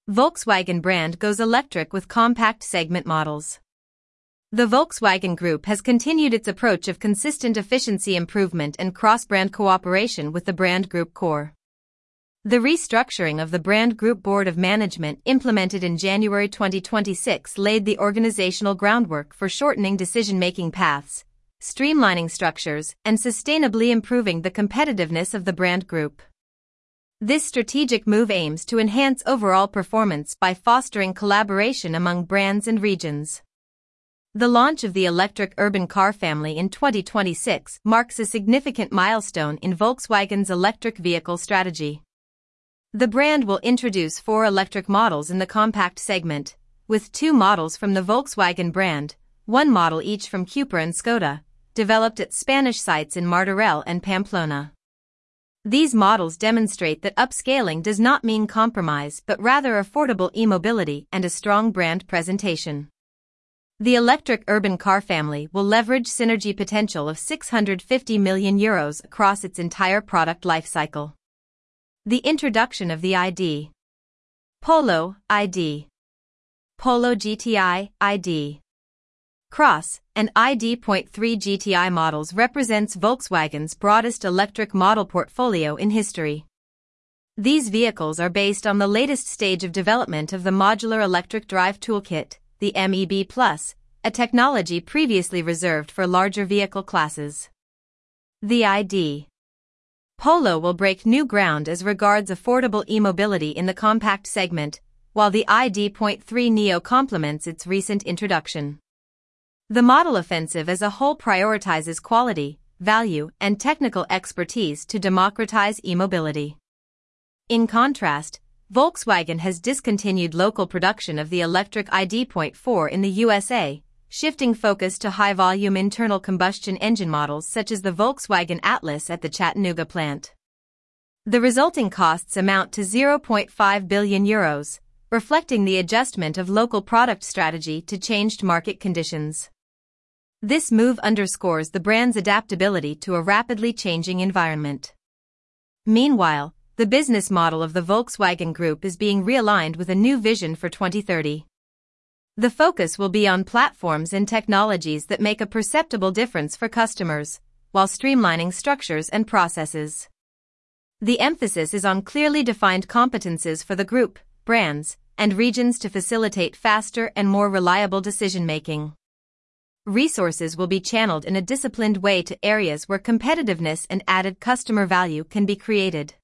Volkswagen brand goes electric with compact segment models. The Volkswagen Group has continued its approach of consistent efficiency improvement and cross-brand cooperation with the brand group core. The restructuring of the brand group board of management implemented in January 2026 laid the organizational groundwork for shortening decision-making paths, streamlining structures, and sustainably improving the competitiveness of the brand group. This strategic move aims to enhance overall performance by fostering collaboration among brands and regions. The launch of the electric urban car family in 2026 marks a significant milestone in Volkswagen's electric vehicle strategy. The brand will introduce 4 electric models in the compact segment, with 2 models from the Volkswagen brand, 1 model each from Cupra and Skoda, developed at Spanish sites in Martorell and Pamplona. These models demonstrate that upscaling does not mean compromise but rather affordable e-mobility and a strong brand presentation. The electric urban car family will leverage synergy potential of €650 million across its entire product lifecycle. The introduction of the ID. Polo, ID. Polo GTI, ID. Cross, and ID.3 GTI models represents Volkswagen's broadest electric model portfolio in history. These vehicles are based on the latest stage of development of the Modular Electric Drive Toolkit, the MEB+, a technology previously reserved for larger vehicle classes. The ID. Polo will break new ground as regards affordable e-mobility in the compact segment, while the ID.3 Neo complements its recent introduction. The model offensive as a whole prioritizes quality, value, and technical expertise to democratize e-mobility. In contrast, Volkswagen has discontinued local production of the electric ID.4 in the USA, shifting focus to high-volume internal combustion engine models such as the Volkswagen Atlas at the Chattanooga plant. The resulting costs amount to €0.5 billion, reflecting the adjustment of local product strategy to changed market conditions. This move underscores the brand's adaptability to a rapidly changing environment. Meanwhile, the business model of the Volkswagen Group is being realigned with a new vision for 2030. The focus will be on platforms and technologies that make a perceptible difference for customers, while streamlining structures and processes. The emphasis is on clearly defined competences for the group, brands, and regions to facilitate faster and more reliable decision-making. Resources will be channeled in a disciplined way to areas where competitiveness and added customer value can be created.